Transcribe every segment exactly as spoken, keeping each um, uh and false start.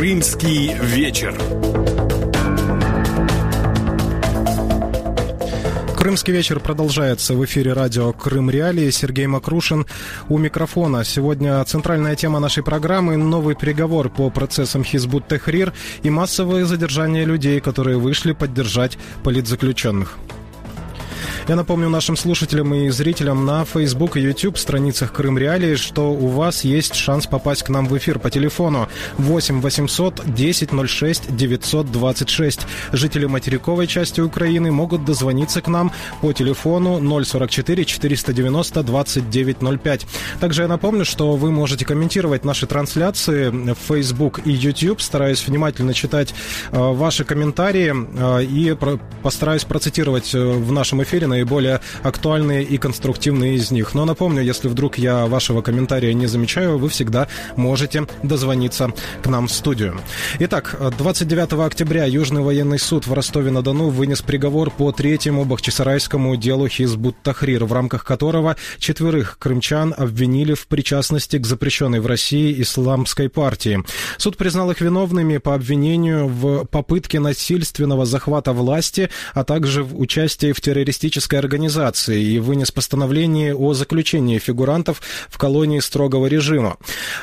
Крымский вечер. Крымский вечер продолжается. В эфире радио «Крым Реалии». Сергей Макрушин у микрофона. Сегодня центральная тема нашей программы – новый переговор по процессам Хизбут Тахрир и массовые задержания людей, которые вышли поддержать политзаключенных. Я напомню нашим слушателям и зрителям на Facebook и YouTube страницах Крым Реалии, что у вас есть шанс попасть к нам в эфир по телефону восемь восемьсот десять ноль шесть девятьсот двадцать шесть. Жители материковой части Украины могут дозвониться к нам по телефону ноль сорок четыре четыреста девяносто двадцать девять ноль пять. Также я напомню, что вы можете комментировать наши трансляции в Facebook и YouTube. Стараюсь внимательно читать э, ваши комментарии э, и про- постараюсь процитировать э, в нашем эфире наиболее актуальные и конструктивные из них. Но напомню, если вдруг я вашего комментария не замечаю, вы всегда можете дозвониться к нам в студию. Итак, двадцать девятого октября Южный военный суд в Ростове-на-Дону вынес приговор по третьему бахчисарайскому делу Хизбут Тахрир, в рамках которого четверых крымчан обвинили в причастности к запрещенной в России исламской партии. Суд признал их виновными по обвинению в попытке насильственного захвата власти, а также в участии в террористической организации и вынес постановление о заключении фигурантов в колонии строгого режима.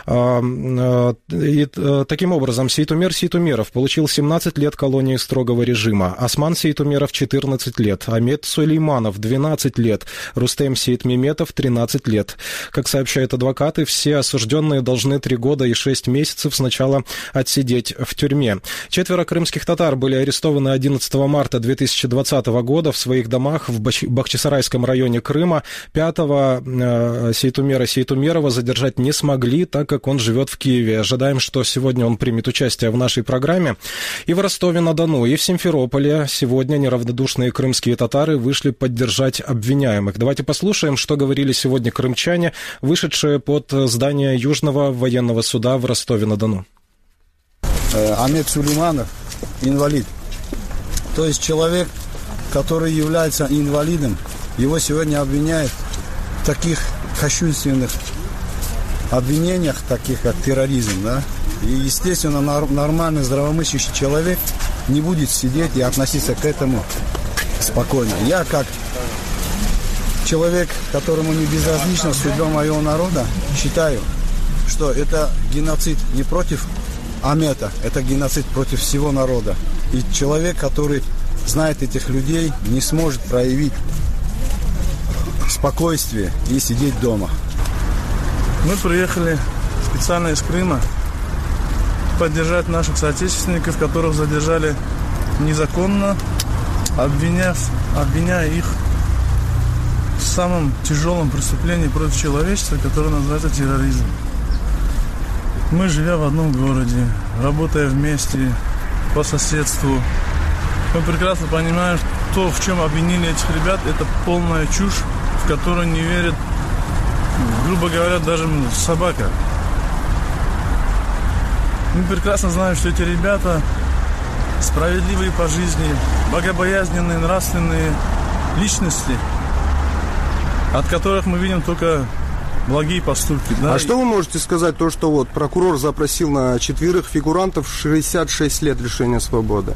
И, таким образом, Сейтумер Сейтумеров получил семнадцать лет колонии строгого режима, Осман Сейтумеров четырнадцать лет, Амет Сулейманов двенадцать лет, Рустем Сейтмеметов тринадцать лет. Как сообщают адвокаты, все осужденные должны три года и шесть месяцев сначала отсидеть в тюрьме. Четверо крымских татар были арестованы одиннадцатого марта две тысячи двадцатого года в своих домах в Бахчисарайском районе Крыма. Пятого э, Сейтумера Сейтумерова задержать не смогли, так как он живет в Киеве. Ожидаем, что сегодня он примет участие в нашей программе. И в Ростове-на-Дону, и в Симферополе сегодня неравнодушные крымские татары вышли поддержать обвиняемых. Давайте послушаем, что говорили сегодня крымчане, вышедшие под здание Южного военного суда в Ростове-на-Дону. Амет Сулейманов, инвалид. То есть человек, который является инвалидом, его сегодня обвиняют в таких кощунственных обвинениях, таких как терроризм, да? И, естественно, нормальный, здравомыслящий человек не будет сидеть и относиться к этому спокойно. Я, как человек, которому не безразлична судьба моего народа, считаю, что это геноцид не против Амета, это геноцид против всего народа. И человек, который знает этих людей, не сможет проявить спокойствие и сидеть дома. Мы приехали специально из Крыма поддержать наших соотечественников, которых задержали незаконно, обвиняв, обвиняя их в самом тяжелом преступлении против человечества, которое называется терроризм. Мы, живя в одном городе, работая вместе, по соседству, мы прекрасно понимаем, что то, в чем обвинили этих ребят, это полная чушь, в которую не верит, грубо говоря, даже собака. Мы прекрасно знаем, что эти ребята справедливые по жизни, богобоязненные, нравственные личности, от которых мы видим только благие поступки. Да? А что вы можете сказать, то, что вот прокурор запросил на четверых фигурантов шестьдесят шесть лет лишения свободы?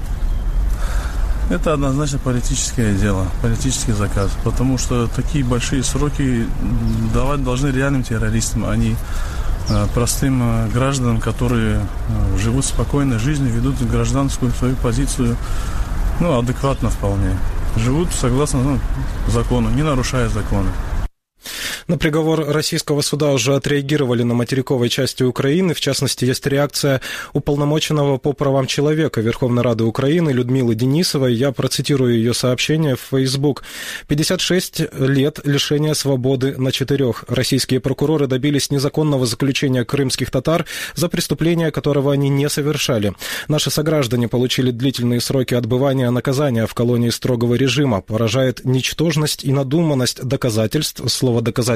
Это однозначно политическое дело, политический заказ, потому что такие большие сроки давать должны реальным террористам, а не простым гражданам, которые живут спокойной жизнью, ведут гражданскую свою позицию, ну, адекватно вполне. Живут согласно ну, закону, не нарушая законы. На приговор российского суда уже отреагировали на материковой части Украины. В частности, есть реакция уполномоченного по правам человека Верховной Рады Украины Людмилы Денисовой. Я процитирую ее сообщение в Facebook. пятьдесят шесть лет лишения свободы на четырех. Российские прокуроры добились незаконного заключения крымских татар за преступления, которого они не совершали. Наши сограждане получили длительные сроки отбывания наказания в колонии строгого режима. Поражает ничтожность и надуманность доказательств. Слово «доказательство»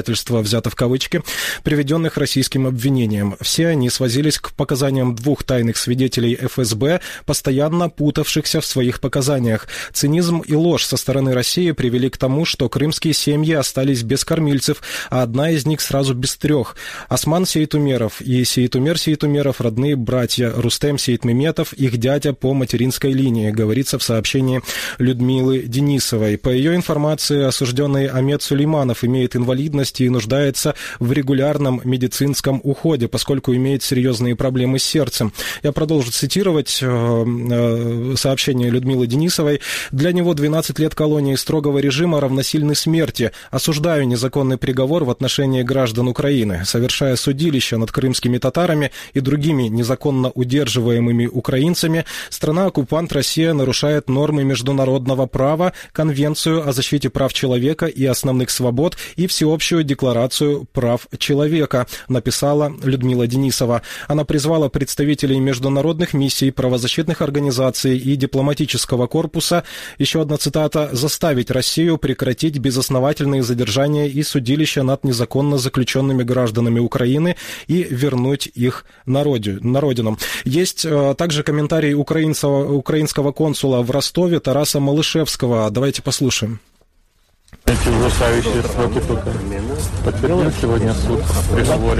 доказательства взято в кавычки, приведенных российским обвинениям. Все они сводились к показаниям двух тайных свидетелей эф эс бэ, постоянно путавшихся в своих показаниях. Цинизм и ложь со стороны России привели к тому, что крымские семьи остались без кормильцев, а одна из них сразу без трех. Осман Сейтумеров и Сейтумер Сейтумеров – родные братья, Рустем Сейтмеметов – их дядя по материнской линии, говорится в сообщении Людмилы Денисовой. По ее информации, осужденный Амет Сулейманов имеет инвалидность и нуждается в регулярном медицинском уходе, поскольку имеет серьезные проблемы с сердцем. Я продолжу цитировать сообщение Людмилы Денисовой. «Для него двенадцать лет колонии строгого режима равносильны смерти. Осуждаю незаконный приговор в отношении граждан Украины. Совершая судилище над крымскими татарами и другими незаконно удерживаемыми украинцами, страна-оккупант Россия нарушает нормы международного права, Конвенцию о защите прав человека и основных свобод и Всеобщую декларацию прав человека», написала Людмила Денисова. Она призвала представителей международных миссий, правозащитных организаций и дипломатического корпуса, еще одна цитата, «заставить Россию прекратить безосновательные задержания и судилища над незаконно заключенными гражданами Украины и вернуть их на родину». Есть также комментарий украинского, украинского консула в Ростове Тараса Малышевского. Давайте послушаем. Эти ужасающие сроки только подтвердил сегодня суд в приговоре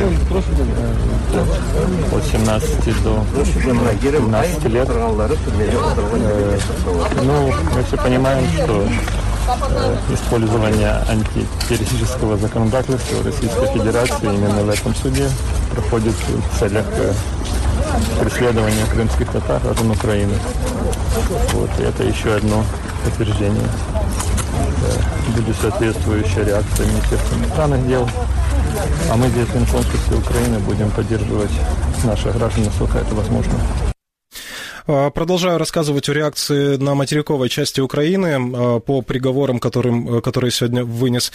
от семнадцати до семнадцати лет. Ну, мы все понимаем, что использование антитеррористического законодательства Российской Федерации именно в этом суде проходит в целях преследования крымских татар граждан Украины. Вот, и это еще одно подтверждение. Будет соответствующая реакция Министерства иностранных дел. А мы здесь, в Консульстве Украины, будем поддерживать наших граждан, насколько это возможно. Продолжаю рассказывать о реакции на материковой части Украины по приговорам, которым, которые сегодня вынес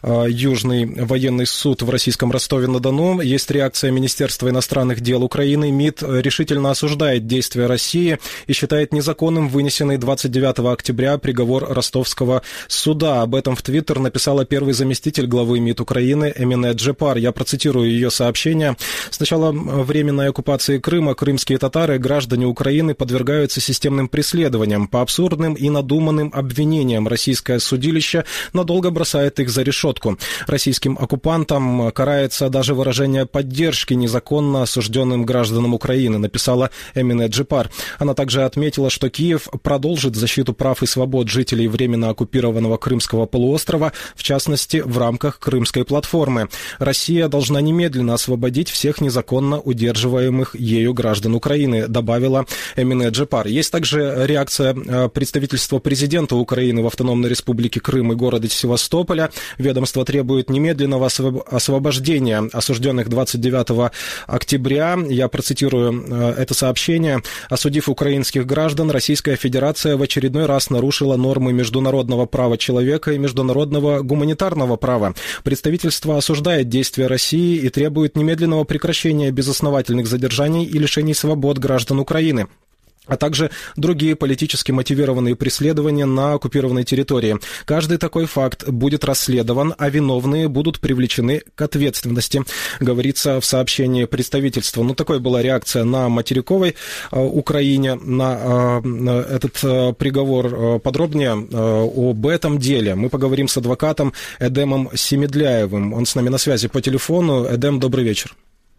Южный военный суд в российском Ростове-на-Дону. Есть реакция Министерства иностранных дел Украины. МИД решительно осуждает действия России и считает незаконным вынесенный двадцать девятого октября приговор Ростовского суда. Об этом в Твиттер написала первый заместитель главы МИД Украины Эмине Джепар. Я процитирую ее сообщение. «С начала временной оккупации Крыма крымские татары, граждане Украины, подвергаются системным преследованиям. По абсурдным и надуманным обвинениям российское судилище надолго бросает их за решетку. Российским оккупантам карается даже выражение поддержки незаконно осужденным гражданам Украины», написала Эмине Джепар. Она также отметила, что Киев продолжит защиту прав и свобод жителей временно оккупированного Крымского полуострова, в частности, в рамках Крымской платформы. Россия должна немедленно освободить всех незаконно удерживаемых ею граждан Украины, добавила Эмине Джепар. Есть также реакция представительства президента Украины в Автономной Республике Крым и города Севастополя. Ведомство требует немедленного освобождения осужденных двадцать девятого октября. Я процитирую это сообщение. «Осудив украинских граждан, Российская Федерация в очередной раз нарушила нормы международного права человека и международного гуманитарного права. Представительство осуждает действия России и требует немедленного прекращения безосновательных задержаний и лишений свобод граждан Украины, а также другие политически мотивированные преследования на оккупированной территории. Каждый такой факт будет расследован, а виновные будут привлечены к ответственности», говорится в сообщении представительства. Ну, такой была реакция на материковой э, Украине, на, э, на этот э, приговор. Подробнее э, об этом деле мы поговорим с адвокатом Эдемом Семедляевым. Он с нами на связи по телефону. Эдем, добрый вечер.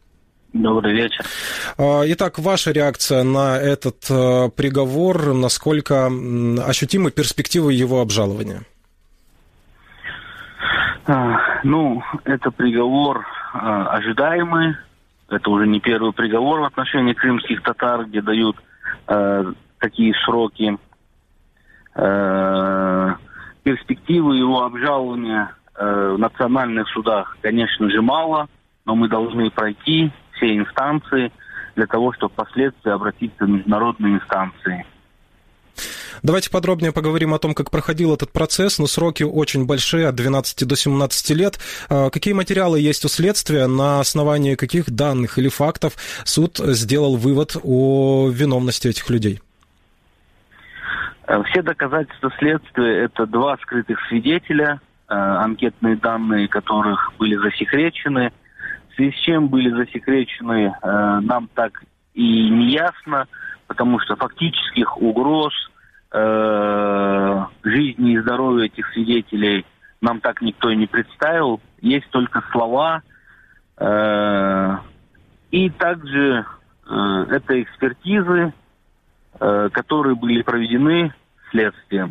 Добрый вечер. Итак, ваша реакция на этот приговор, насколько ощутимы перспективы его обжалования? Ну, это приговор ожидаемый. Это уже не первый приговор в отношении крымских татар, где дают э, такие сроки. Э, перспективы его обжалования э, в национальных судах, конечно же, мало, но мы должны пройти все инстанции для того, чтобы впоследствии обратиться в международные инстанции. Давайте подробнее поговорим о том, как проходил этот процесс. Но сроки очень большие, от двенадцати до семнадцати лет. Какие материалы есть у следствия, на основании каких данных или фактов суд сделал вывод о виновности этих людей? Все доказательства следствия – это два скрытых свидетеля, анкетные данные которых были засекречены. В связи с чем были засекречены, нам так и не ясно, потому что фактических угроз жизни и здоровью этих свидетелей нам так никто и не представил. Есть только слова. И также это экспертизы, которые были проведены следствием.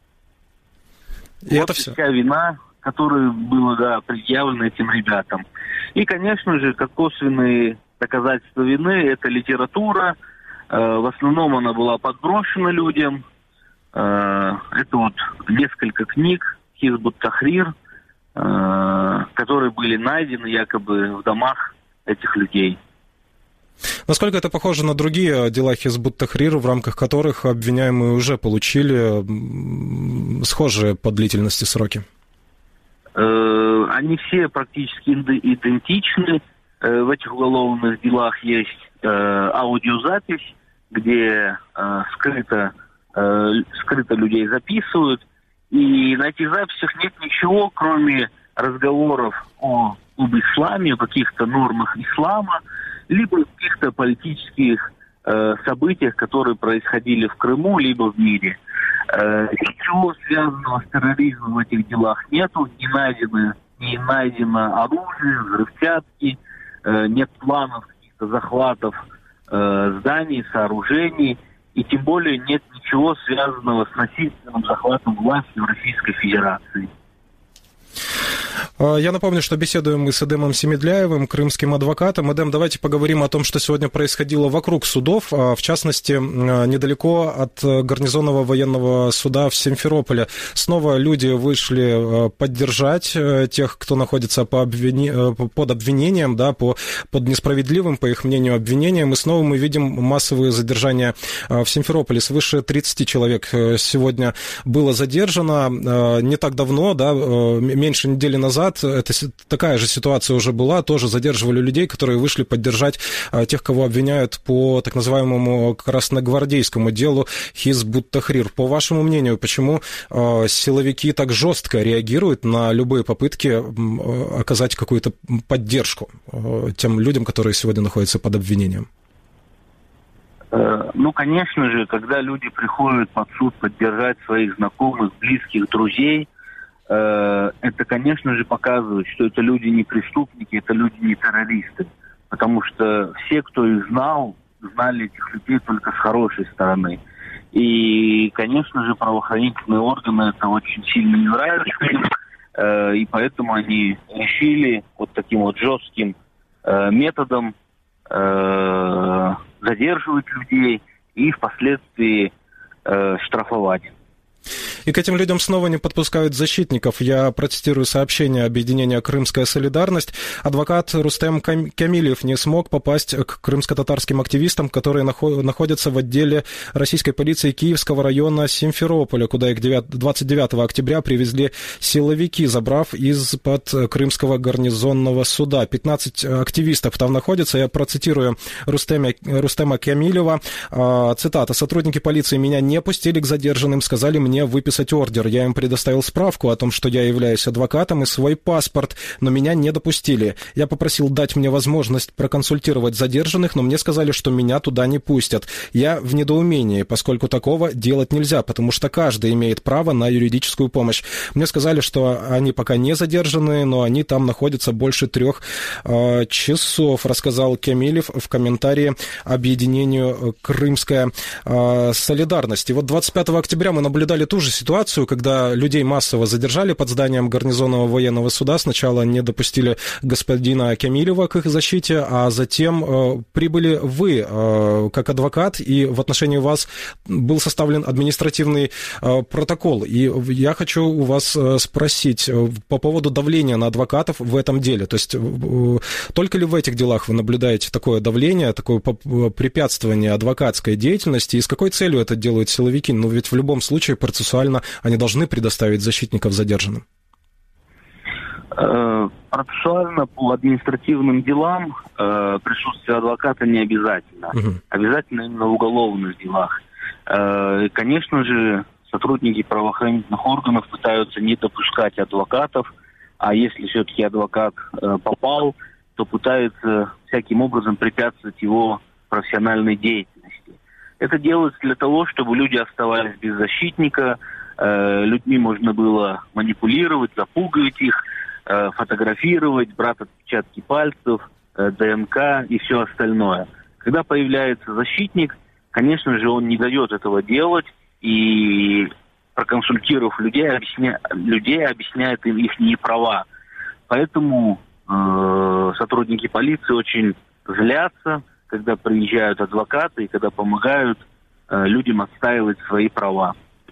И вот это все. Вся вина, которая была, да, предъявлена этим ребятам. И, конечно же, как косвенные доказательства вины, это литература. В основном она была подброшена людям. Это вот несколько книг Хизб ут-Тахрир, которые были найдены якобы в домах этих людей. Насколько это похоже на другие дела Хизб ут-Тахрир, в рамках которых обвиняемые уже получили схожие по длительности сроки? Они все практически идентичны. В этих уголовных делах есть аудиозапись, где скрыто, скрыто людей записывают. И на этих записях нет ничего, кроме разговоров о, об исламе, о каких-то нормах ислама, либо каких-то политических э, событиях, которые происходили в Крыму, либо в мире. Э, ничего связанного с терроризмом в этих делах нету, не найдено, не найдено оружие, взрывчатки, э, нет планов каких-то захватов э, зданий, сооружений, и тем более нет ничего связанного с насильственным захватом власти в Российской Федерации. Я напомню, что беседуем мы с Эдемом Семедляевым, крымским адвокатом. Эдем, давайте поговорим о том, что сегодня происходило вокруг судов, в частности, недалеко от гарнизонного военного суда в Симферополе. Снова люди вышли поддержать тех, кто находится по обвини... под обвинением, да, по... под несправедливым, по их мнению, обвинениям. И снова мы видим массовые задержания в Симферополе. Свыше тридцати человек сегодня было задержано. Не так давно, да, меньше недели назад, это такая же ситуация уже была, тоже задерживали людей, которые вышли поддержать тех, кого обвиняют по так называемому красногвардейскому делу Хизб ут-Тахрир. По вашему мнению, почему силовики так жестко реагируют на любые попытки оказать какую-то поддержку тем людям, которые сегодня находятся под обвинением? Ну, конечно же, когда люди приходят под суд поддержать своих знакомых, близких, друзей, это, конечно же, показывает, что это люди не преступники, это люди не террористы. Потому что все, кто их знал, знали этих людей только с хорошей стороны. И, конечно же, правоохранительные органы это очень сильно не нравится. И поэтому они решили вот таким вот жестким методом задерживать людей и впоследствии штрафовать. И к этим людям снова не подпускают защитников. Я процитирую сообщение объединения «Крымская солидарность». Адвокат Рустем Камильев не смог попасть к крымско-татарским активистам, которые находятся в отделе российской полиции Киевского района Симферополя, куда их двадцать девятого октября привезли силовики, забрав из-под крымского гарнизонного суда. пятнадцать активистов там находятся. Я процитирую Рустема, Рустема Камильева. Цитата. «Сотрудники полиции меня не пустили к задержанным, сказали мне выписать ордер. Я им предоставил справку о том, что я являюсь адвокатом, и свой паспорт, но меня не допустили. Я попросил дать мне возможность проконсультировать задержанных, но мне сказали, что меня туда не пустят. Я в недоумении, поскольку такого делать нельзя, потому что каждый имеет право на юридическую помощь. Мне сказали, что они пока не задержаны, но они там находятся больше трех э, часов», рассказал Камильев в комментарии объединению «Крымская э, солидарность». И вот двадцать пятого октября мы наблюдали ту же ситуацию, когда людей массово задержали под зданием гарнизонного военного суда. Сначала не допустили господина Камильева к их защите, а затем э, прибыли вы э, как адвокат, и в отношении вас был составлен административный э, протокол. И я хочу у вас э, спросить э, по поводу давления на адвокатов в этом деле. То есть э, только ли в этих делах вы наблюдаете такое давление, такое препятствование адвокатской деятельности, и с какой целью это делают силовики? Ну, ведь в любом случае процессуально они должны предоставить защитников задержанным. Процессуально по административным делам э, присутствие адвоката не обязательно. Угу. Обязательно именно в уголовных делах. Э, конечно же, сотрудники правоохранительных органов пытаются не допускать адвокатов, а если все-таки адвокат э, попал, то пытаются всяким образом препятствовать его профессиональной деятельности. Это делается для того, чтобы люди оставались без защитника, э, людьми можно было манипулировать, запугивать их, э, фотографировать, брать отпечатки пальцев, э, ДНК и все остальное. Когда появляется защитник, конечно же, он не дает этого делать и, проконсультировав людей, объясня... людей объясняет им их неправа. Поэтому э, сотрудники полиции очень злятся, когда приезжают адвокаты и когда помогают э, людям отстаивать свои права.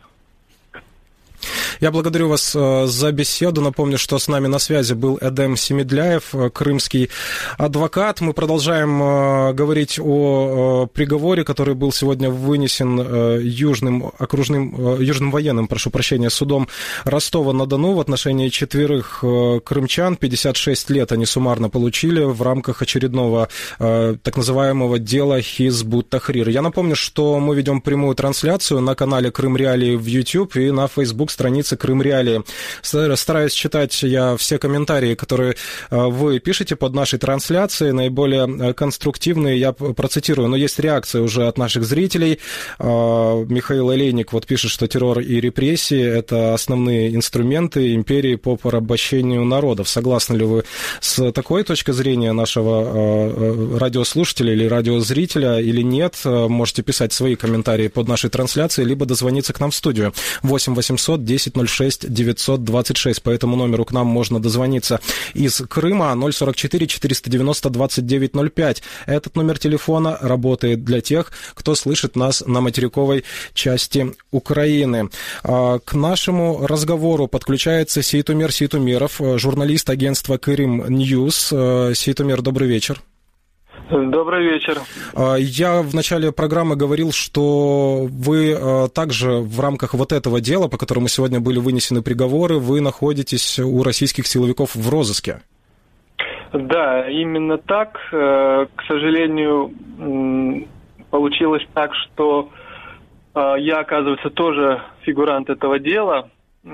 Я благодарю вас за беседу. Напомню, что с нами на связи был Эдем Семедляев, крымский адвокат. Мы продолжаем говорить о приговоре, который был сегодня вынесен Южным окружным, Южным военным, прошу прощения, судом Ростова-на-Дону в отношении четверых крымчан. пятьдесят шесть лет они суммарно получили в рамках очередного так называемого дела Хизбут Тахрир. Я напомню, что мы ведем прямую трансляцию на канале Крым Реалии в YouTube и на Facebook странице Крым Реалии. Стараюсь читать я все комментарии, которые вы пишете под нашей трансляцией, наиболее конструктивные я процитирую, но есть реакция уже от наших зрителей. Михаил Олейник вот пишет, что террор и репрессии – это основные инструменты империи по порабощению народов. Согласны ли вы с такой точкой зрения нашего радиослушателя или радиозрителя или нет? Можете писать свои комментарии под нашей трансляцией, либо дозвониться к нам в студию восемь восемьсот десять ноль шесть девятьсот двадцать шесть. По этому номеру к нам можно дозвониться из Крыма. Ноль сорок четыре четыреста девяносто двадцать девять ноль пять. Этот номер телефона работает для тех, кто слышит нас на материковой части Украины. К нашему разговору подключается Сейтумер Сейтумеров, журналист агентства Крым Ньюс. Сейтумер, добрый вечер. Добрый вечер. Я в начале программы говорил, что вы также в рамках вот этого дела, по которому сегодня были вынесены приговоры, вы находитесь у российских силовиков в розыске. Да, именно так. К сожалению, получилось так, что я, оказывается, тоже фигурант этого дела,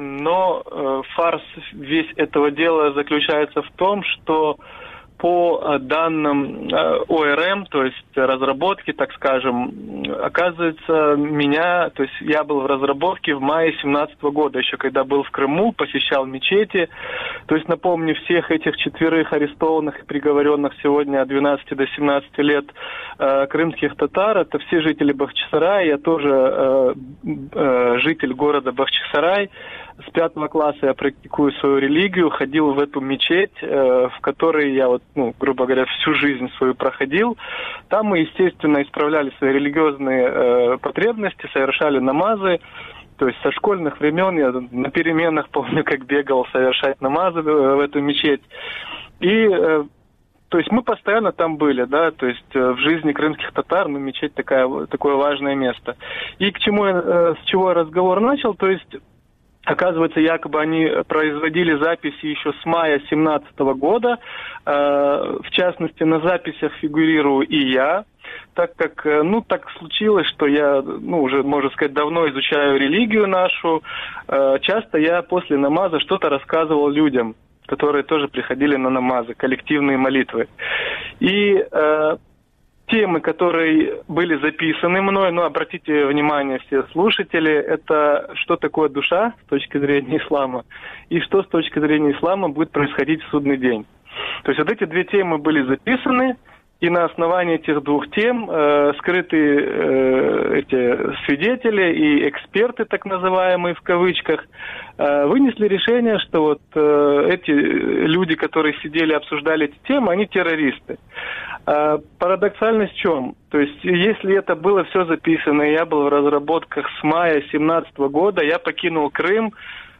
но фарс весь этого дела заключается в том, что по данным О Р М, то есть разработки, так скажем, оказывается, меня, то есть я был в разработке в мае семнадцатого года, еще когда был в Крыму, посещал мечети. То есть, напомню, всех этих четверых арестованных и приговоренных сегодня от двенадцати до семнадцати лет э, крымских татар, это все жители Бахчисарая, я тоже э, э, житель города Бахчисарай. С пятого класса я практикую свою религию, ходил в эту мечеть, э, в которой я, вот, ну, грубо говоря, всю жизнь свою проходил. Там мы, естественно, исправляли свои религиозные э, потребности, совершали намазы. То есть со школьных времен я на переменах помню, как бегал совершать намазы в эту мечеть. И э, то есть мы постоянно там были, да, то есть э, в жизни крымских татар, ну, мечеть такая, такое важное место. И к чему я, э, с чего я разговор начал, то есть оказывается, якобы они производили записи еще с мая семнадцатого года. Э, в частности, на записях фигурирую и я, так как, ну, так случилось, что я, ну, уже, можно сказать, давно изучаю религию нашу. Э, часто я после намаза что-то рассказывал людям, которые тоже приходили на намазы, коллективные молитвы. И э, темы, которые были записаны мной, ну, обратите внимание, все слушатели, это что такое душа с точки зрения ислама и что с точки зрения ислама будет происходить в судный день. То есть вот эти две темы были записаны, и на основании этих двух тем э, скрытые э, эти свидетели и эксперты, так называемые в кавычках, э, вынесли решение, что вот э, эти люди, которые сидели и обсуждали эти темы, они террористы. Э, парадоксальность в чем? То есть если это было все записано, и я был в разработках с мая семнадцатого года, я покинул Крым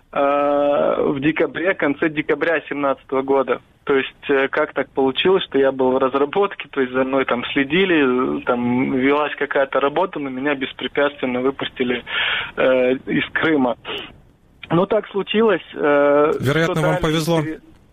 в декабре, конце декабря семнадцатого года. То есть как так получилось, что я был в разработке, то есть за мной там следили, там велась какая-то работа, но меня беспрепятственно выпустили э, из Крыма. Ну так случилось. Э, Вероятно, вам дальше... повезло.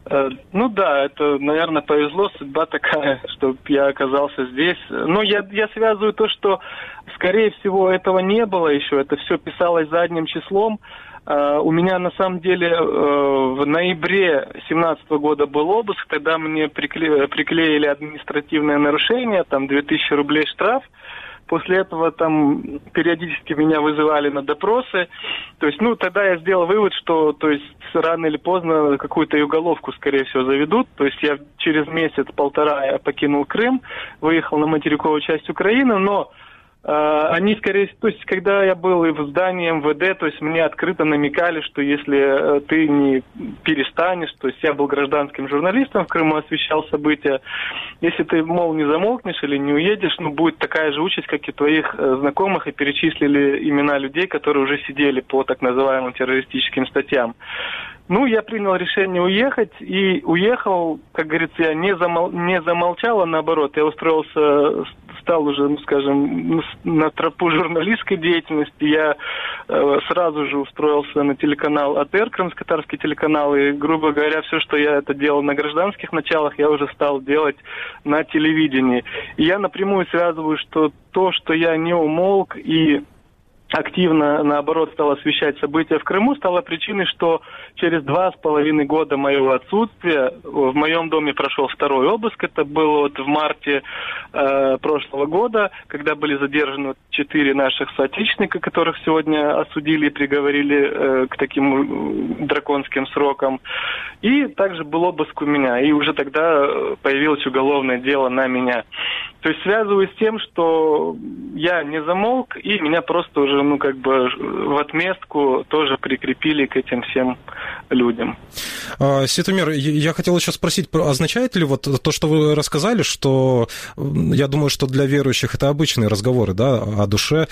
Ну да, это, наверное, повезло, судьба такая, что я оказался здесь. Но я, я связываю то, что, скорее всего, этого не было еще, это все писалось задним числом. Uh, у меня, на самом деле, uh, в ноябре две тысячи семнадцатого года был обыск, тогда мне прикле... приклеили административное нарушение, там две тысячи рублей штраф. После этого там периодически меня вызывали на допросы. То есть, ну, тогда я сделал вывод, что, то есть, рано или поздно какую-то и уголовку, скорее всего, заведут. То есть, я через месяц-полтора я покинул Крым, выехал на материковую часть Украины, но Uh, они, скорее всего, то есть, когда я был и в здании эм вэ дэ, то есть, мне открыто намекали, что если uh, ты не перестанешь, то есть, я был гражданским журналистом в Крыму, освещал события, если ты, мол, не замолкнешь или не уедешь, ну, будет такая же участь, как и твоих uh, знакомых, и перечислили имена людей, которые уже сидели по так называемым террористическим статьям. Ну, я принял решение уехать, и уехал, как говорится, я не, замол... не замолчал, а наоборот, я устроился, стал уже, ну, скажем, на тропу журналистской деятельности, я э, сразу же устроился на телеканал а тэ эр, крымско-татарский телеканал, и, грубо говоря, все, что я это делал на гражданских началах, я уже стал делать на телевидении. И я напрямую связываю, что то, что я не умолк и активно, наоборот, стал освещать события в Крыму, стало причиной, что через два с половиной года моего отсутствия в моем доме прошел второй обыск. Это было вот в марте э, прошлого года, когда были задержаны четыре наших соотечественника, которых сегодня осудили и приговорили э, к таким драконским срокам. И также был обыск у меня. И уже тогда появилось уголовное дело на меня. То есть связываю с тем, что я не замолк, и меня просто уже, ну, как бы в отместку тоже прикрепили к этим всем людям. Ситомир, я хотел еще спросить, означает ли вот то, что вы рассказали, что, я думаю, что для верующих это обычные разговоры, да, о душе,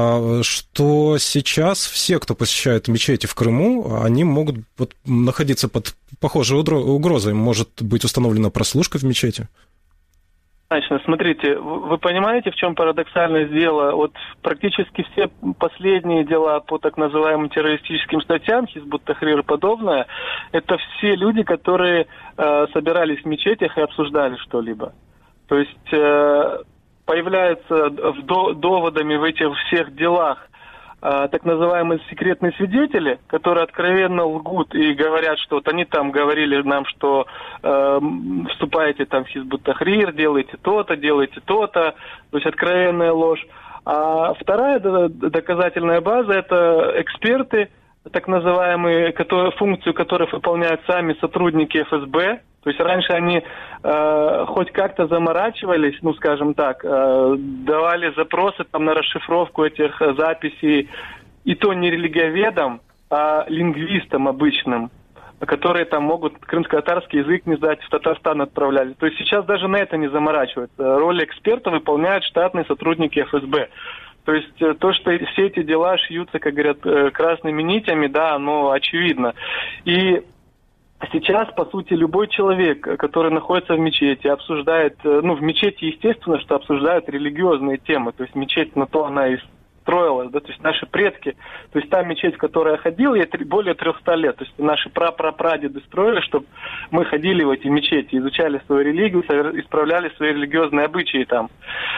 что сейчас все, кто посещает мечети в Крыму, они могут вот находиться под похожей угрозой, может быть установлена прослушка в мечети? Значит, смотрите, вы понимаете, в чем парадоксальность дела? Вот практически все последние дела по так называемым террористическим статьям, Хизб ут-Тахрир и подобное, это все люди, которые э, собирались в мечетях и обсуждали что-либо. То есть э, появляются в до, доводами в этих всех делах так называемые секретные свидетели, которые откровенно лгут и говорят, что вот они там говорили нам, что э, вступаете там в Хизб ут-Тахрир, делаете то-то, делаете то-то, то есть откровенная ложь. А вторая доказательная база – это эксперты, так называемые, которые, функцию которых выполняют сами сотрудники эф эс бэ. То есть раньше они э, хоть как-то заморачивались, ну, скажем так, э, давали запросы там на расшифровку этих э, записей, и то не религиоведам, а лингвистам обычным, которые там могут крымско-татарский язык не знать, в Татарстан отправляли. То есть сейчас даже на это не заморачиваются. Роль эксперта выполняют штатные сотрудники эф эс бэ. То есть то, что все эти дела шьются, как говорят, красными нитями, да, оно очевидно. И сейчас, по сути, любой человек, который находится в мечети, обсуждает, ну, в мечети, естественно, что обсуждают религиозные темы. То есть мечеть на то она и строилась, да, то есть наши предки, то есть та мечеть, в которой я ходил, ей более трехсот лет. То есть наши прапрапрадеды строили, чтобы мы ходили в эти мечети, изучали свою религию, исправляли свои религиозные обычаи там.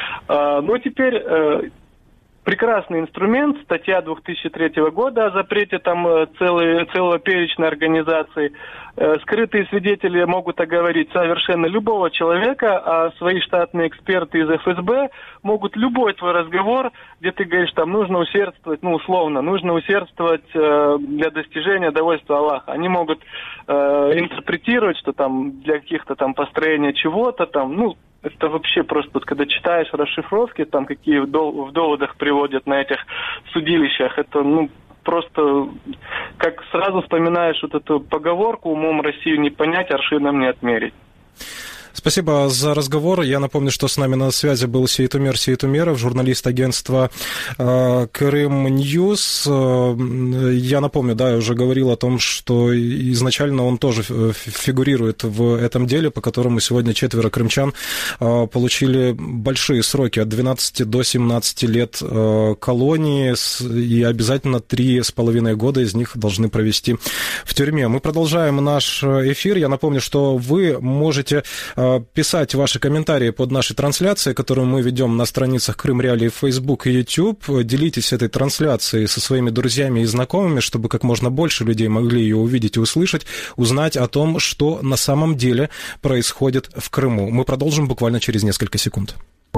Но теперь прекрасный инструмент, статья две тысячи третьего года о запрете там целый, целого перечня организаций. Скрытые свидетели могут оговорить совершенно любого человека, а свои штатные эксперты из эф эс бэ могут любой твой разговор, где ты говоришь, там нужно усердствовать, ну условно, нужно усердствовать э, для достижения довольства Аллаха. Они могут э, интерпретировать, что там для каких-то там построения чего-то там, ну, это вообще просто, вот, когда читаешь расшифровки, там какие в, дов- в доводах приводят на этих судилищах, это, ну, просто, как сразу вспоминаешь вот эту поговорку «умом Россию не понять, аршином не отмерить». Спасибо за разговор. Я напомню, что с нами на связи был Сейтумер Сейтумеров, журналист агентства э, Крым Ньюс. Я напомню, да, я уже говорил о том, что изначально он тоже фигурирует в этом деле, по которому сегодня четверо крымчан э, получили большие сроки от двенадцати до семнадцати лет э, колонии, и обязательно три с половиной года из них должны провести в тюрьме. Мы продолжаем наш эфир. Я напомню, что вы можете писать ваши комментарии под нашей трансляцией, которую мы ведем на страницах Крым Реалии в Facebook и YouTube. Делитесь этой трансляцией со своими друзьями и знакомыми, чтобы как можно больше людей могли ее увидеть и услышать, узнать о том, что на самом деле происходит в Крыму. Мы продолжим буквально через несколько секунд.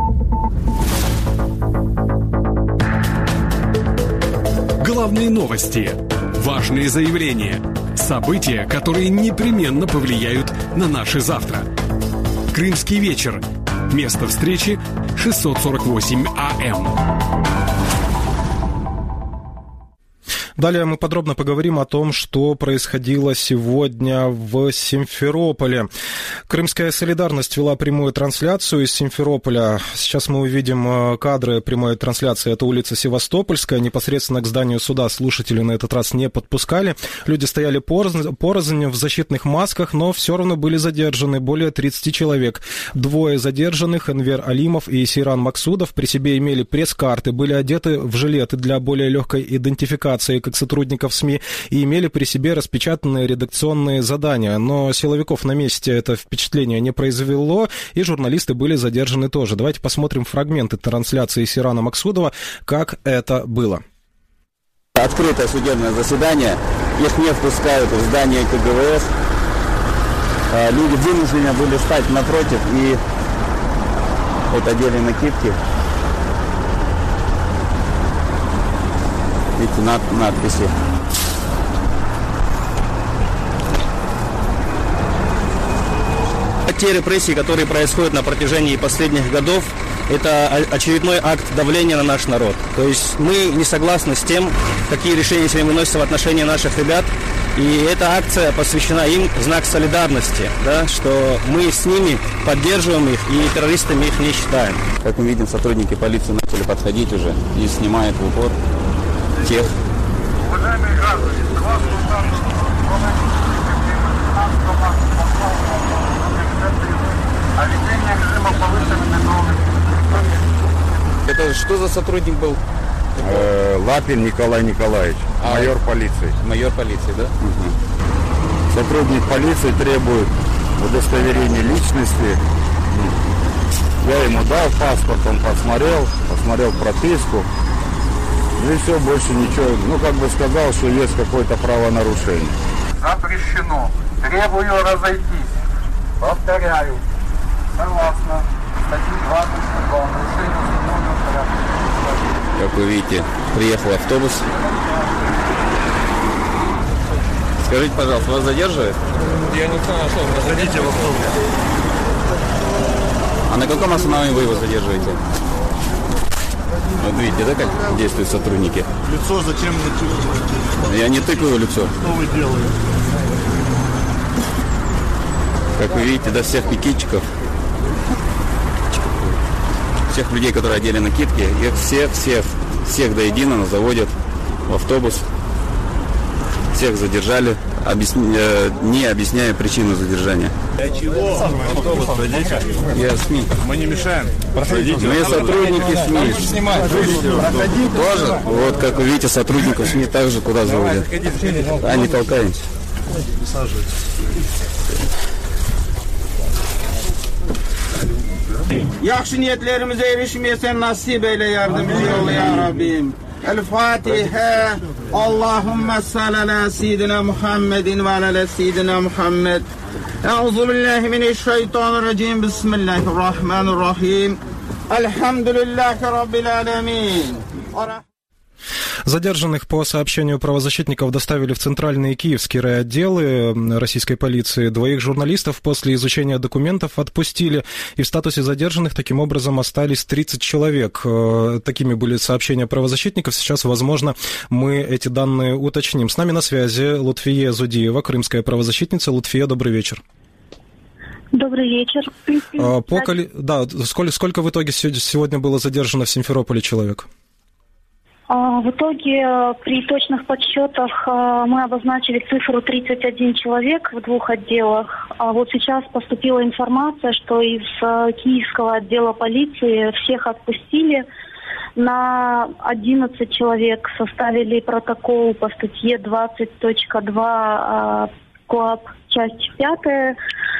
Главные новости, важные заявления, события, которые непременно повлияют на наше завтра. Крымский вечер. Место встречи шестьсот сорок восемь АМ. Далее мы подробно поговорим о том, что происходило сегодня в Симферополе. Крымская солидарность вела прямую трансляцию из Симферополя. Сейчас мы увидим кадры прямой трансляции. Это улица Севастопольская. Непосредственно к зданию суда слушатели на этот раз не подпускали. Люди стояли порознь в защитных масках, но все равно были задержаны более тридцати человек. Двое задержанных, Энвер Алимов и Сейран Максудов, при себе имели пресс-карты, были одеты в жилеты для более легкой идентификации как сотрудников СМИ и имели при себе распечатанные редакционные задания. Но силовиков на месте это впечатление не произвело, и журналисты были задержаны тоже. Давайте посмотрим фрагменты трансляции Сейрана Максудова, как это было. Открытое судебное заседание. Их не впускают в здание КГВС. Люди вынуждены были встать напротив и вот одели накидки. Видите, над, надписи. Те репрессии, которые происходят на протяжении последних годов, это очередной акт давления на наш народ. То есть мы не согласны с тем, какие решения сегодня выносятся в отношении наших ребят. И эта акция посвящена им в знак солидарности, да, что мы с ними поддерживаем их и террористами их не считаем. Как мы видим, сотрудники полиции начали подходить уже и снимают в упор тех. Уважаемые граждане, согласно уставу о введении режима повышенной новости. Это что за сотрудник был? Э, Лапин Николай Николаевич, а, майор полиции. Майор полиции, да? Угу. Сотрудник полиции требует удостоверения личности. Я ему дал паспорт, он посмотрел, посмотрел прописку. И все, больше ничего. Ну, как бы сказал, что есть какое-то правонарушение. Запрещено. Требую разойтись. Повторяю. Согласно статье двадцать два. Нарушение установленного порядка. Как вы видите, приехал автобус. Скажите, пожалуйста, вас задерживают? Я не знаю, что заходите в автобус. А на каком основании вы его задерживаете? Вот видите, да, как действуют сотрудники? Лицо зачем мне тыкать? Я не тыкаю в лицо. Что вы делаете? Как вы видите, до всех пикетчиков, всех людей, которые одели накидки, их всех, всех, всех до единого заводят в автобус. Всех задержали, объясни, э, не объясняя причину задержания. Для чего? Автобус пройдите. Я СМИ. Мы не мешаем. Проходите. Мы сотрудники СМИ. Тоже? Вот, как вы видите, сотрудников СМИ также куда заводят. А, не толкаемся. Присаживайтесь. Yaxşı niyetlerimize erişmeye sen nasip eyle, yardımcı ol ya Rabbim. El-Fatiha. Allahümme salli ala seyyidina Muhammedin ve ala seyyidina Muhammed. Euzu billahi mineşşeytanirracim. Bismillahirrahmanirrahim. Elhamdülillahi Rabbil alemin. Задержанных по сообщению правозащитников доставили в центральные киевские райотделы российской полиции. Двоих журналистов после изучения документов отпустили. И в статусе задержанных таким образом остались тридцать человек. Такими были сообщения правозащитников. Сейчас, возможно, мы эти данные уточним. С нами на связи Лутфие Зудиева, крымская правозащитница. Лутфие, добрый вечер. Добрый вечер. По коли... Да, сколько, сколько в итоге сегодня было задержано в Симферополе человек? В итоге при точных подсчетах мы обозначили цифру тридцать один человек в двух отделах. А вот сейчас поступила информация, что из Киевского отдела полиции всех отпустили. На одиннадцать человек составили протокол по статье двадцать точка два КоАП, часть пятая.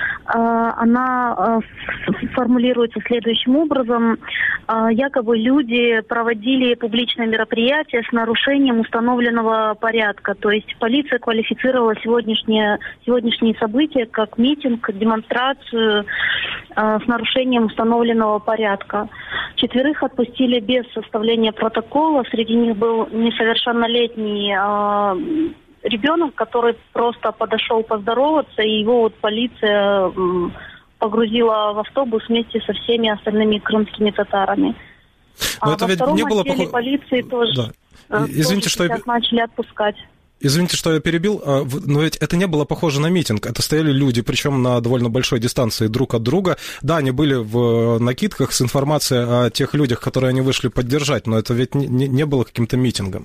Она формулируется следующим образом. Якобы люди проводили публичное мероприятие с нарушением установленного порядка. То есть полиция квалифицировала сегодняшние, сегодняшние события как митинг, демонстрацию с нарушением установленного порядка. Четверых отпустили без составления протокола. Среди них был несовершеннолетний ребенок, который просто подошел поздороваться, и его вот полиция погрузила в автобус вместе со всеми остальными крымскими татарами. Но а это во ведь втором не было отделе похоже... полиции тоже, да. Извините, тоже что сейчас я... начали отпускать. Извините, что я перебил, но ведь это не было похоже на митинг. Это стояли люди, причем на довольно большой дистанции друг от друга. Да, они были в накидках с информацией о тех людях, которые они вышли поддержать, но это ведь не, не было каким-то митингом.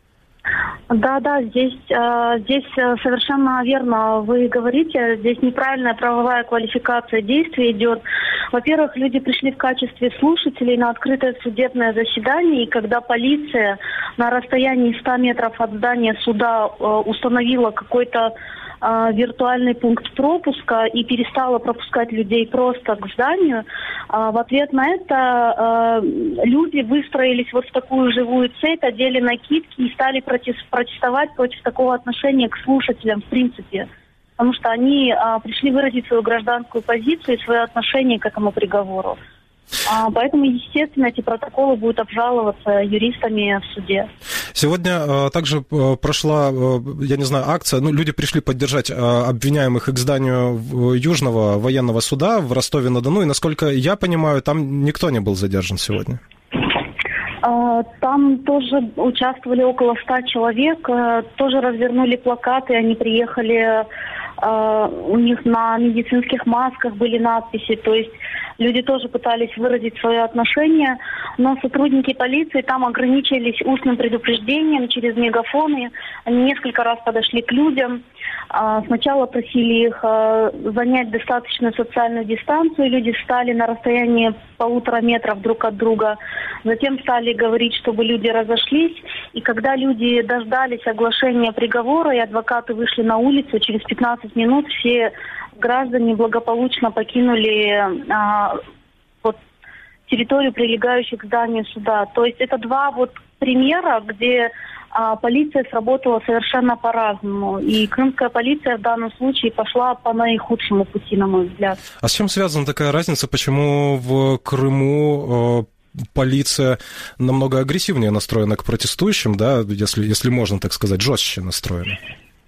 Да, да, здесь, э, здесь совершенно верно вы говорите. Здесь неправильная правовая квалификация действий идет. Во-первых, люди пришли в качестве слушателей на открытое судебное заседание, и когда полиция на расстоянии ста метров от здания суда э, установила какой-то э, виртуальный пункт пропуска и перестала пропускать людей просто к зданию, э, в ответ на это э, люди выстроились вот в такую живую цепь, одели накидки и стали протестовать против такого отношения к слушателям в принципе. Потому что они а, пришли выразить свою гражданскую позицию и свое отношение к этому приговору. А, поэтому, естественно, эти протоколы будут обжаловаться юристами в суде. Сегодня а, также а, прошла, а, я не знаю, акция. Ну, люди пришли поддержать а, обвиняемых к зданию Южного военного суда в Ростове-на-Дону. И, насколько я понимаю, там никто не был задержан сегодня. Там тоже участвовали около ста человек, тоже развернули плакаты, они приехали, у них на медицинских масках были надписи, то есть люди тоже пытались выразить свое отношение, но сотрудники полиции там ограничились устным предупреждением через мегафоны, они несколько раз подошли к людям, сначала просили их занять достаточную социальную дистанцию, люди встали на расстоянии полутора метров друг от друга, затем стали говорить, чтобы люди разошлись, и когда люди дождались оглашения приговора и адвокаты вышли на улицу, через пятнадцать минут все граждане благополучно покинули а, вот, территорию, прилегающую к зданию суда. То есть это два вот примера, где а, полиция сработала совершенно по-разному. И крымская полиция в данном случае пошла по наихудшему пути, на мой взгляд. А с чем связана такая разница? Почему в Крыму э, полиция намного агрессивнее настроена к протестующим, да, если, если можно так сказать, жестче настроена?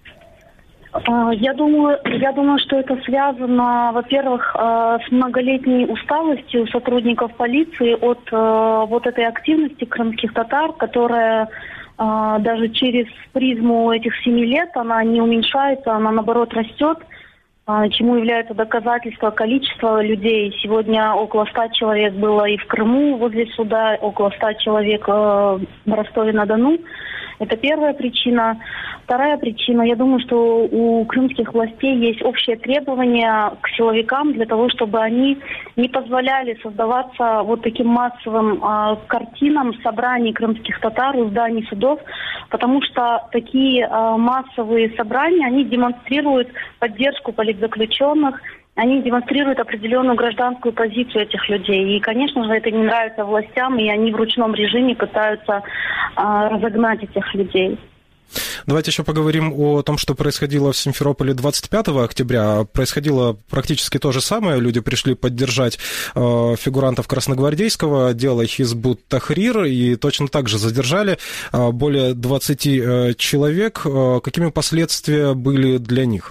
Я думаю, я думаю, что это связано, во-первых, с многолетней усталостью сотрудников полиции от вот этой активности крымских татар, которая даже через призму этих семи лет, она не уменьшается, она наоборот растет, чему является доказательство количества людей. Сегодня около ста человек было и в Крыму возле суда, около ста человек в Ростове-на-Дону. Это первая причина. Вторая причина, я думаю, что у крымских властей есть общее требование к силовикам для того, чтобы они не позволяли создаваться вот таким массовым э, картинам собраний крымских татар у зданий судов, потому что такие э, массовые собрания, они демонстрируют поддержку политзаключенных, они демонстрируют определенную гражданскую позицию этих людей. И, конечно же, это не нравится властям, и они в ручном режиме пытаются а, разогнать этих людей. Давайте еще поговорим о том, что происходило в Симферополе двадцать пятого октября. Происходило практически то же самое. Люди пришли поддержать э, фигурантов красногвардейского отдела Хизбут Тахрир и точно так же задержали э, более двадцати э, человек. Э, какими последствия были для них?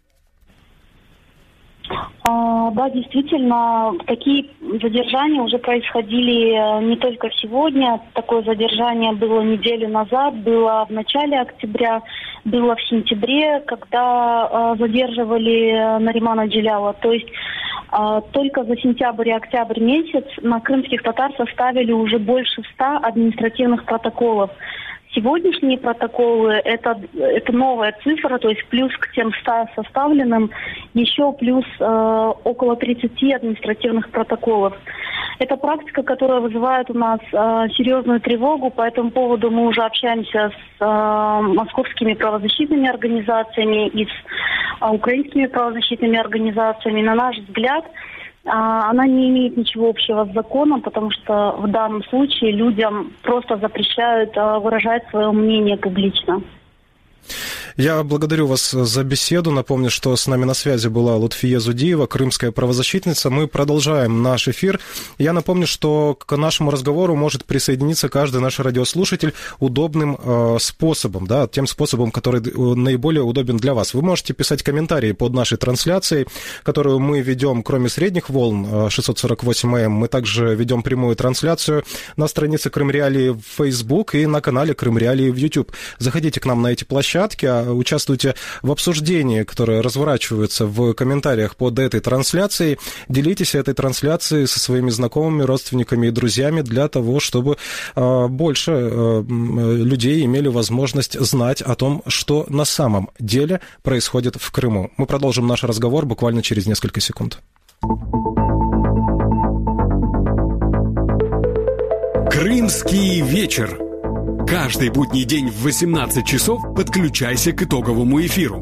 А, да, действительно, такие задержания уже происходили не только сегодня. Такое задержание было неделю назад, было в начале октября, было в сентябре, когда а, задерживали Наримана Джиляла. То есть Только за сентябрь и октябрь месяц на крымских татар составили уже больше ста административных протоколов. Сегодняшние протоколы это, – это новая цифра, то есть плюс к тем ста составленным, еще плюс э, около тридцати административных протоколов. Это практика, которая вызывает у нас э, серьезную тревогу. По этому поводу мы уже общаемся с э, московскими правозащитными организациями и с э, украинскими правозащитными организациями. На наш взгляд, она не имеет ничего общего с законом, потому что в данном случае людям просто запрещают выражать свое мнение публично. Я благодарю вас за беседу. Напомню, что с нами на связи была Лутфия Зудиева, крымская правозащитница. Мы продолжаем наш эфир. Я напомню, что к нашему разговору может присоединиться каждый наш радиослушатель удобным э, способом, да, тем способом, который наиболее удобен для вас. Вы можете писать комментарии под нашей трансляцией, которую мы ведем, кроме средних волн шестьсот сорок восемь эй эм, мы также ведем прямую трансляцию на странице Крым Реалии в Facebook и на канале Крым Реалии в YouTube. Заходите к нам на эти площадки, участвуйте в обсуждении, которое разворачивается в комментариях под этой трансляцией. Делитесь этой трансляцией со своими знакомыми, родственниками и друзьями для того, чтобы больше людей имели возможность знать о том, что на самом деле происходит в Крыму. Мы продолжим наш разговор буквально через несколько секунд. Крымский вечер. Каждый будний день в восемнадцать часов подключайся к итоговому эфиру.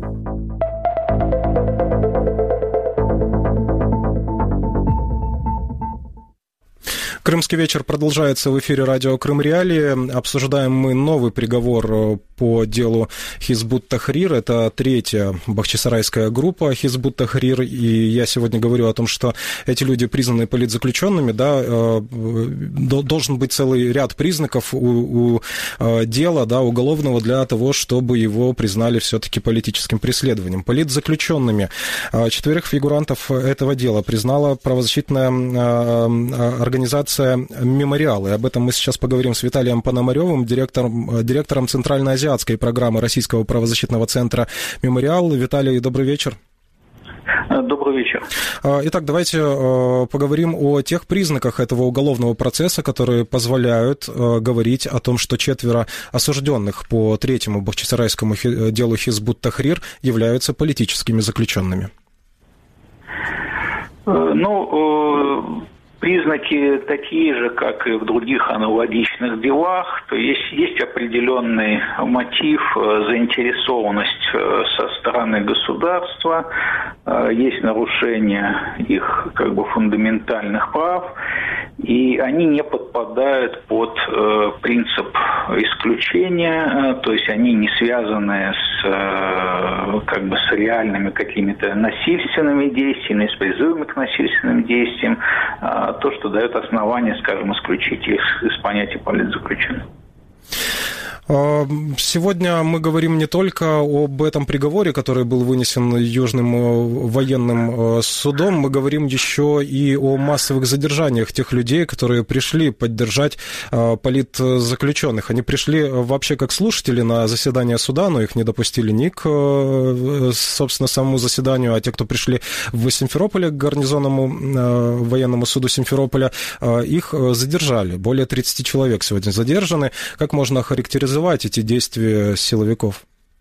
Крымский вечер продолжается в эфире радио Крым Реалии. Обсуждаем мы новый приговор по делу Хизбут Тахрир. Это третья бахчисарайская группа Хизбут Тахрир. И я сегодня говорю о том, что эти люди признаны политзаключенными. Да, должен быть целый ряд признаков у, у дела, да, уголовного для того, чтобы его признали все-таки политическим преследованием. Политзаключенными четверых фигурантов этого дела признала правозащитная организация «Мемориал». И об этом мы сейчас поговорим с Виталием Пономаревым, директором, директором Центральноазиатской программы Российского правозащитного центра «Мемориал». Виталий, добрый вечер. Добрый вечер. Итак, давайте поговорим о тех признаках этого уголовного процесса, которые позволяют говорить о том, что четверо осужденных по третьему бахчисарайскому делу Хизбут Тахрир являются политическими заключенными. Ну, признаки такие же, как и в других аналогичных делах, то есть есть определенный мотив, заинтересованность со стороны государства, есть нарушение их как бы фундаментальных прав, и они не подпадают под э, принцип исключения, то есть они не связаны с, э, как бы с реальными какими-то насильственными действиями, с призывами к насильственным действиям, э, то, что дает основание, скажем, исключить их из понятия политзаключенных. Сегодня мы говорим не только об этом приговоре, который был вынесен Южным военным судом, мы говорим еще и о массовых задержаниях тех людей, которые пришли поддержать политзаключенных. Они пришли вообще как слушатели на заседание суда, но их не допустили ни к, собственно, самому заседанию, а те, кто пришли в Симферополе, к гарнизонному военному суду Симферополя, их задержали. Более тридцати человек сегодня задержаны. Как можно характеризовать эти действия силовиков?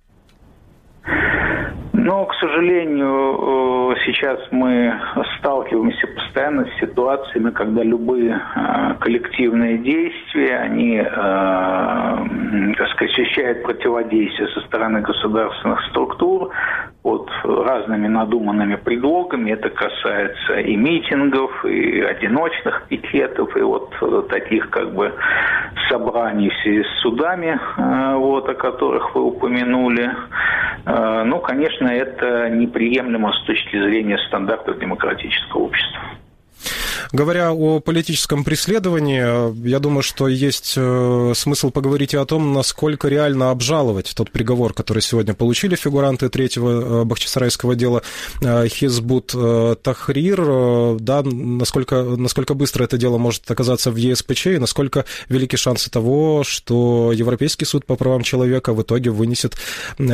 Ну, к сожалению, сейчас мы сталкиваемся постоянно с ситуациями, когда любые коллективные действия, они, так сказать, ощущают противодействие со стороны государственных структур под разными надуманными предлогами. Это касается и митингов, и одиночных пикетов, и вот таких как бы собраний в связи с судами, вот, о которых вы упомянули. Ну, конечно, это неприемлемо с точки зрения стандартов демократического общества. Говоря о политическом преследовании, я думаю, что есть смысл поговорить и о том, насколько реально обжаловать тот приговор, который сегодня получили фигуранты третьего бахчисарайского дела Хизбут Тахрир, да, насколько, насколько быстро это дело может оказаться в ЕСПЧ, и насколько велики шансы того, что Европейский суд по правам человека в итоге вынесет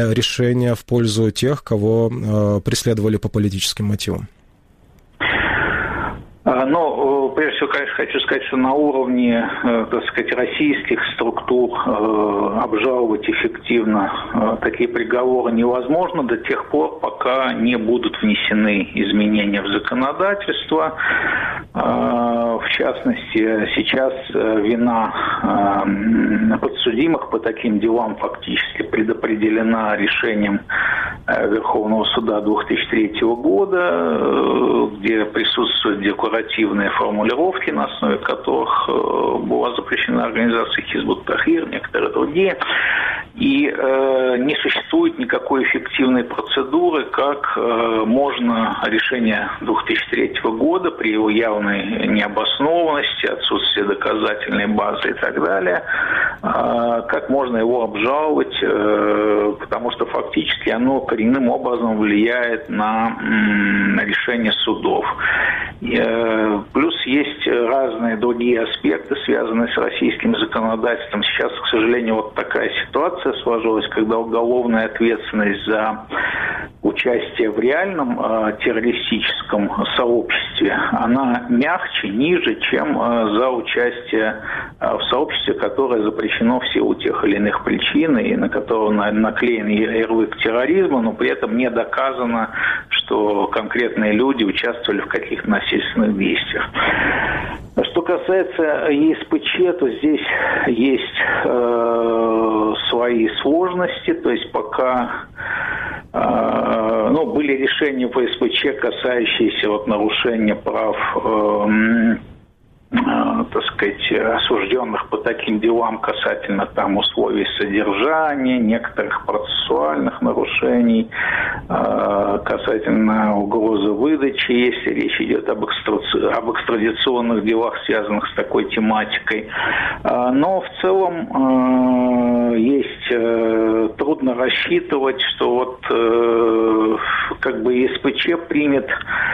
решение в пользу тех, кого преследовали по политическим мотивам. Но, прежде всего, конечно, хочу сказать, что на уровне, так сказать, российских структур обжаловать эффективно такие приговоры невозможно до тех пор, пока не будут внесены изменения в законодательство. В частности, сейчас вина подсудимых по таким делам фактически предопределена решением Верховного суда две тысячи третьего года, где присутствует декларативные формулировки, на основе которых была запрещена организация Хизб ут-Тахрир, некоторые другие. И э, не существует никакой эффективной процедуры, как э, можно решение две тысячи третьего года при его явной необоснованности, отсутствии доказательной базы и так далее, э, как можно его обжаловать, э, потому что фактически оно коренным образом влияет на, на решение судов. Э, плюс есть разные другие аспекты, связанные с российским законодательством. Сейчас, к сожалению, вот такая ситуация сложилась, когда уголовная ответственность за участие в реальном э, террористическом сообществе, она мягче, ниже, чем э, за участие э, в сообществе, которое запрещено в силу тех или иных причин, и на которого на, наклеен ярлык терроризма, но при этом не доказано, что конкретные люди участвовали в каких-то насильственных действиях. Что касается ЕСПЧ, то здесь есть э, свои сложности, то есть пока э, ну, были решения по ЕСПЧ, касающиеся вот, нарушения прав э, э, так сказать, осужденных по таким делам касательно там условий содержания, некоторых процессуальных нарушений, э, касательно угрозы выдачи, если речь идет об, экстра... об экстрадиционных делах, связанных с такой тематикой. Э, но в целом э, есть э, трудно рассчитывать, что вот э, как бы ЕСПЧ примет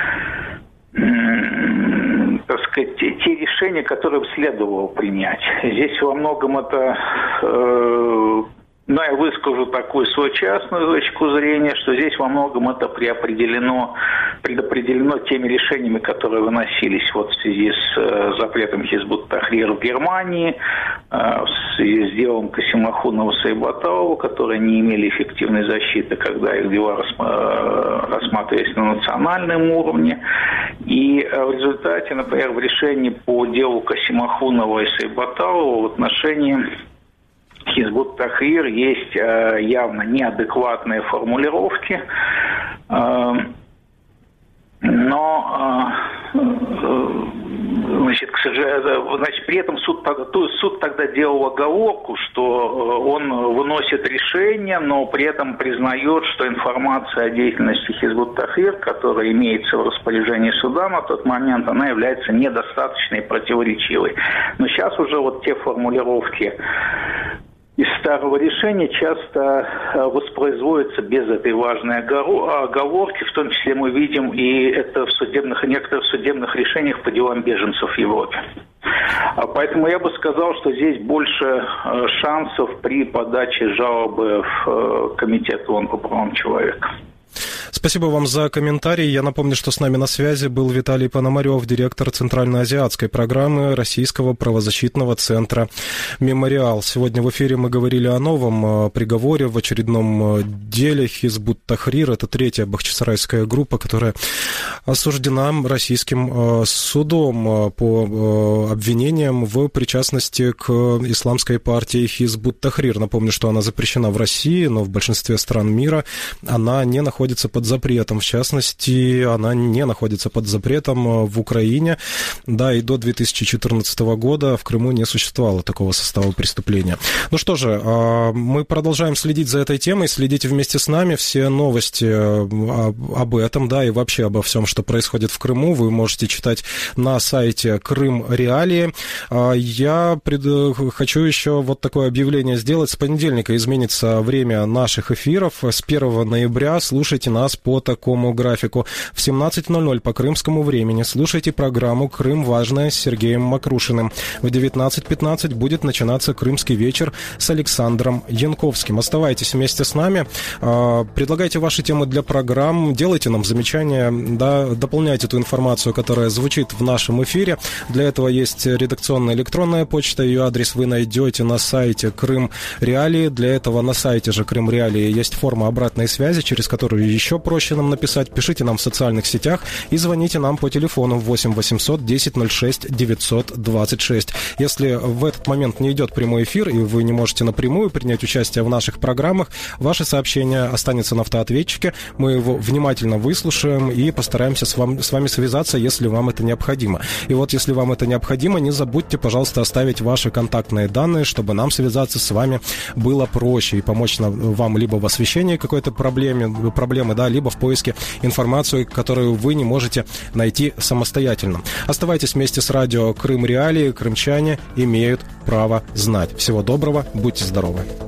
так сказать, те решения, которые следовало принять. Здесь во многом это, э, ну, я выскажу такую свою частную точку зрения, что здесь во многом это преопределено, предопределено теми решениями, которые выносились вот в связи с э, запретом Хизб ут-Тахрир в Германии, э, в связи с делом Касимахунова и Сайбатаова, которые не имели эффективной защиты, когда их дела рассма- рассматривались на национальном уровне. И в результате, например, в решении по делу Касимахунова и Сайбатаова в отношении Хизб ут-Тахрир есть э, явно неадекватные формулировки, э, но э, э, значит, к сожалению, значит, при этом суд, суд тогда делал оговорку, что он выносит решение, но при этом признает, что информация о деятельности Хизб ут-Тахрир, которая имеется в распоряжении суда на тот момент, она является недостаточной и противоречивой. Но сейчас уже вот те формулировки из старого решения часто воспроизводятся без этой важной оговорки, в том числе мы видим и это в судебных, некоторых судебных решениях по делам беженцев в Европе. Поэтому я бы сказал, что здесь больше шансов при подаче жалобы в Комитет ООН по правам человека. Спасибо вам за комментарий. Я напомню, что с нами на связи был Виталий Пономарев, директор Центральноазиатской программы Российского правозащитного центра «Мемориал». Сегодня в эфире мы говорили о новом приговоре в очередном деле Хизб ут-Тахрир. Это третья бахчисарайская группа, которая осуждена российским судом по обвинениям в причастности к исламской партии Хизб ут-Тахрир. Напомню, что она запрещена в России, но в большинстве стран мира она не находится под запретом. В частности, она не находится под запретом в Украине. Да, и до две тысячи четырнадцатого года в Крыму не существовало такого состава преступления. Ну что же, мы продолжаем следить за этой темой. Следите вместе с нами. Все новости об этом, да, и вообще обо всем, что происходит в Крыму, вы можете читать на сайте Крым Реалии. Я пред... хочу еще вот такое объявление сделать. С понедельника изменится время наших эфиров. С первого ноября слушайте нас по такому графику. В семнадцать ноль ноль по крымскому времени слушайте программу «Крым. Важное» с Сергеем Макрушиным. В девятнадцать пятнадцать будет начинаться «Крымский вечер» с Александром Янковским. Оставайтесь вместе с нами, предлагайте ваши темы для программ, делайте нам замечания, да, дополняйте ту информацию, которая звучит в нашем эфире. Для этого есть редакционная электронная почта, ее адрес вы найдете на сайте Крым Реалии. Для этого на сайте же Крым Реалии есть форма обратной связи, через которую еще проще нам написать. Пишите нам в социальных сетях и звоните нам по телефону восемь восемьсот десять ноль шесть девятьсот двадцать шесть. Если в этот момент не идет прямой эфир и вы не можете напрямую принять участие в наших программах, ваше сообщение останется на автоответчике, мы его внимательно выслушаем и постараемся с, вам, с вами связаться, если вам это необходимо. И вот если вам это необходимо, не забудьте, пожалуйста, оставить ваши контактные данные, чтобы нам связаться с вами было проще и помочь нам, вам либо в освещении какой-то проблемы, проблемы, да, либо в поиске информации, которую вы не можете найти самостоятельно. Оставайтесь вместе с радио Крым Реалии. Крымчане имеют право знать. Всего доброго, будьте здоровы.